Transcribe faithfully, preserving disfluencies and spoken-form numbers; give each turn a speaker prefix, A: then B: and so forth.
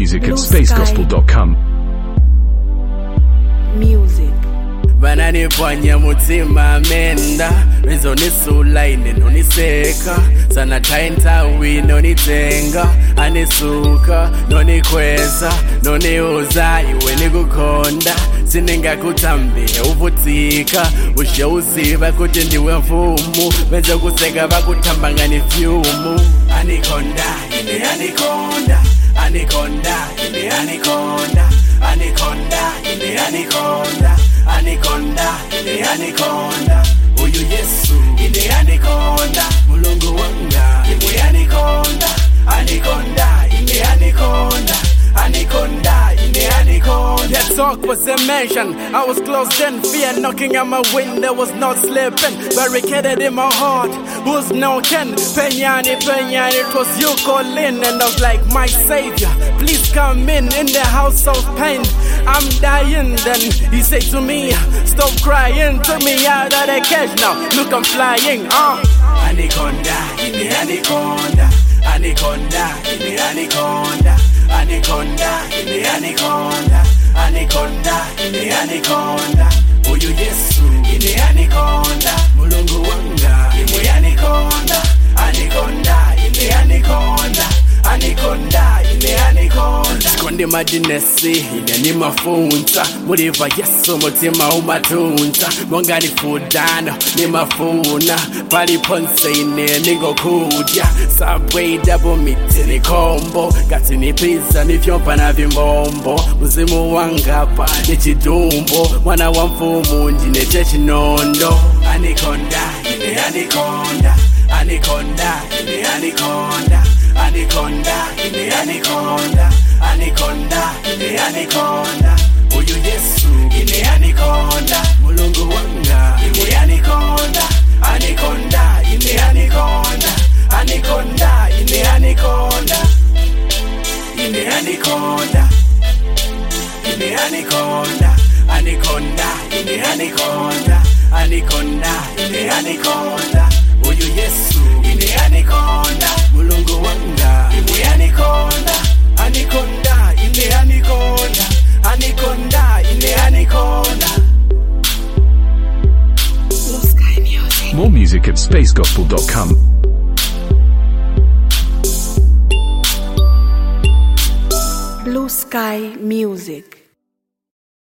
A: music at space gospel dot com.
B: Music.
C: Banani pwanya mutima menda Rizo nisula ine noniseka Sana tainta wi nonitenga Anisuka, nonikweza Noniuza, iwe nikukonda Sininga kutambia uvutika Ushe uziba kuti ndiwe mfumu Benze kuseka bakutambanga ni fyumu Anikonda, ine anikonda Anikonda, ine anikonda Anikonda, ine anikonda Anikonda, ine anikonda Uyu Yesu, ine anikonda Mulungu wanga, imwe anikonda Anikonda, ine anikonda Anikonda, ine anikonda. That talk was a mansion. I was closed in, fear knocking at my window, was not sleeping. Barricaded in my heart, who's no ken. Peñani, Peñani, it was you calling. And I was like, my savior, please come in, in the house of pain. I'm dying, then he said to me, stop crying, took me out of the cage now. Look, I'm flying, uh. Anikonda, ine anikonda. Anikonda, ine anikonda. Anikonda, ine anikonda. Anikonda, ine anikonda. Uyu Yesu, ine anikonda. Mulungu wanga, imwe anikonda. Anikonda, ine anikonda. Anikonda, ine anikonda. Skonde madinesi, ine ni mafunta. Muriva Yesu, mutima umatunta. Mwanga ni fudano, ni mafuna. Pali ponse ine ningo kudya. Subway double meat ni combo. Gati ni pizza ni fyompa na vimbombo. Muzimu wangapa ni chidumbo. Mwana wa mfumu njine chechinondo. Anikonda, ine anikonda. Anikonda, ine anikonda. Anikonda, ine anikonda. Anikonda, ine anikonda. Uyu Yesu, ine anikonda. Mulungu wanga, imwe anikonda. Anikonda, ine anikonda. Anikonda, ine anikonda. Ine anikonda. Ine anikonda. Anikonda, ine anikonda. Anikonda, ine anikonda. Uyu Yesu, ine anikonda. Mulungu wanga, imwe anikonda. Anikonda, ine anikonda. Anikonda, ine anikonda.
B: Blue Sky Music.
A: More music at space gospel dot com.
B: Blue Sky Music.